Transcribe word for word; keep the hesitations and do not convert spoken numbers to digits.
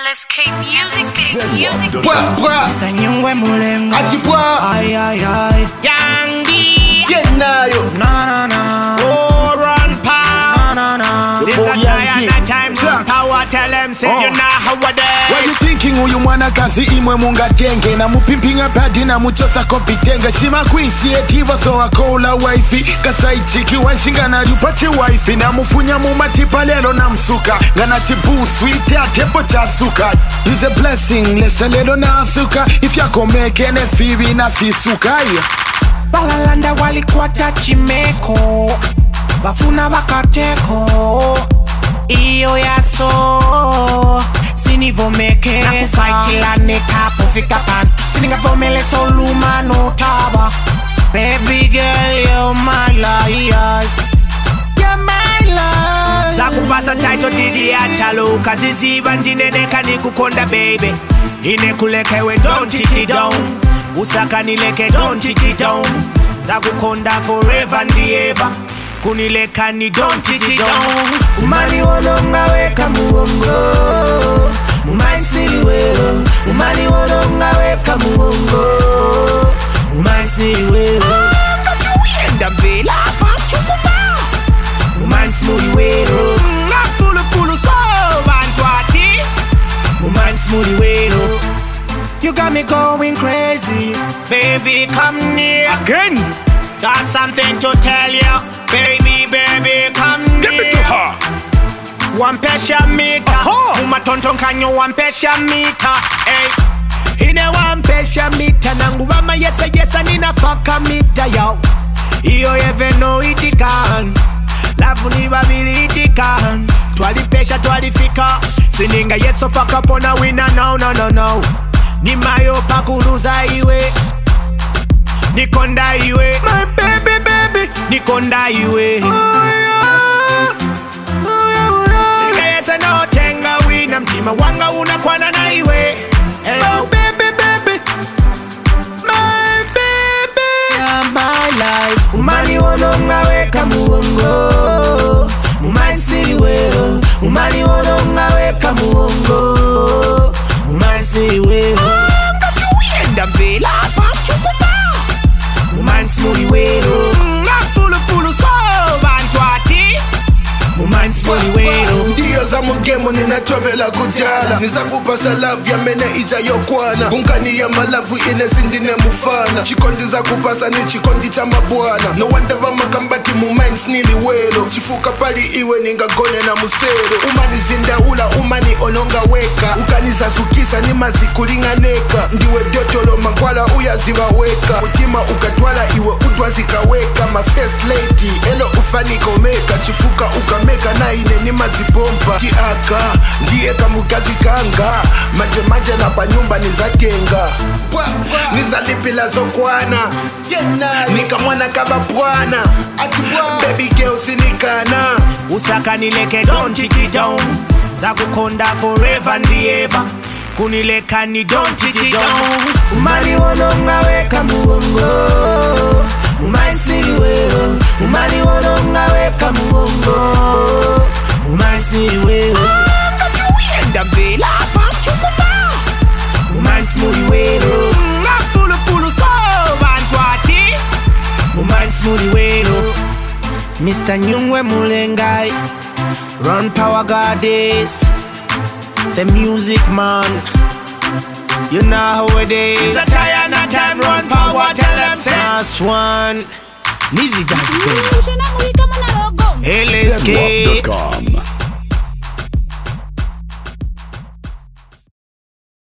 L S K Music, Music. Bwa bwa. Sanyungwe mulenga. Ati bwa. Ay ay ay. Yangi. Jenayo. Na na na. Oh, run power. Na na na. Since boy I Yangi. that time run power, tell them say Oh. you know how it is. Why you thinking uyu mwana kazi imwe mungatenge na mupimpinga padi na muchosa kopitenge shima kuinitiative so akola wifi kasaichiki wanshinga na lyupache wifi na mufunya mumatipa lelo na msuka ngana tibu sweet atepo cha suka is a blessing lesa lelo na asuka if yakomeke ne fibi na fisuka Balalanda walikwata chimeko bafuna bakateko iyo yaso sinivomeke nakufaitila nekapofika pan siningavomele soluma notaba. Baby girl, you're my life, you're my life. Zakupasa title didi ya chalo kaziziba ndineneka nikukonda baby inekulekewe don't it down usaka nileke don't it down zakukonda forever and ever kunileka ni don't it down umani wononga weka muongo umaisiri wero umani wononga weka muongo umaisiri wero enda mbela pachukupa umaisi muri wero ngafulu fulu so bantwati umaisi muri wero. You got me going crazy. Baby, come near again. Got something to tell you. Baby, baby, come near. Give it to her. One pressure meter. Uma tonton kanyo one pressure meter. Hey, ine one pressure meter. Nangu mama yesa yesa nina faka meter yo. Iyo even know it can. Lafu ni babili it can. Twali pressure twali fika. Sininga yeso faka pona winner no no no no. Ni mayo pakuluza iwe Nikonda iwe my baby baby Nikonda iwe oh, yeah. Oh, yeah, yeah. Sika yesa no tenga wina mtima wanga unakwana na iwe hey, oh, baby baby my baby You're my life. Umani wononga weka muongo Umaisiri wero Umani wononga weka muongo Umaisiri wero enda mbela pachukupa umaisi muri wero ngafulu fulu so bantwati umaisi muri wero. Ndiyo za mugemo ninatobela kutala nizakupasa love ya mene ija yokwana kunkani ya malavu ine sindine mufana chikondi za kupasa ni chikondi cha mabwana no wonder vamakambati mumains nili wero chifuka pali iwe ningagone na musero umani zindaula umani ononga weka ukanizazukisa ni mazikulinganeka ndiwe dotolo makwala uyaziva weka mutima ukatwala iwe utwazikaweka ma first lady elo ufanikomeka chifuka ukameka na ine ni mazipompa tiaka ndiye kamukazi kanga manje manje na panyumba nizatenga nizalipila zokwana nikamwana kaba bwana baby girl sinikana usaka nileke don't it down zakukonda forever and ever kunileka ni don't it down umani wononga weka muongo umaisiri wero umani wononga weka muongo umaisiri wero enda mbela pachukupa umaisi muri wero ngafulu fulu so bantwati umaisi muri wero. Mister Nyungwe Mulengai, Run Power Goddess, the music man. You know how it is. The time and time run power, tell them say Last one, Nizzy Jazz L S K. Zedwap dot com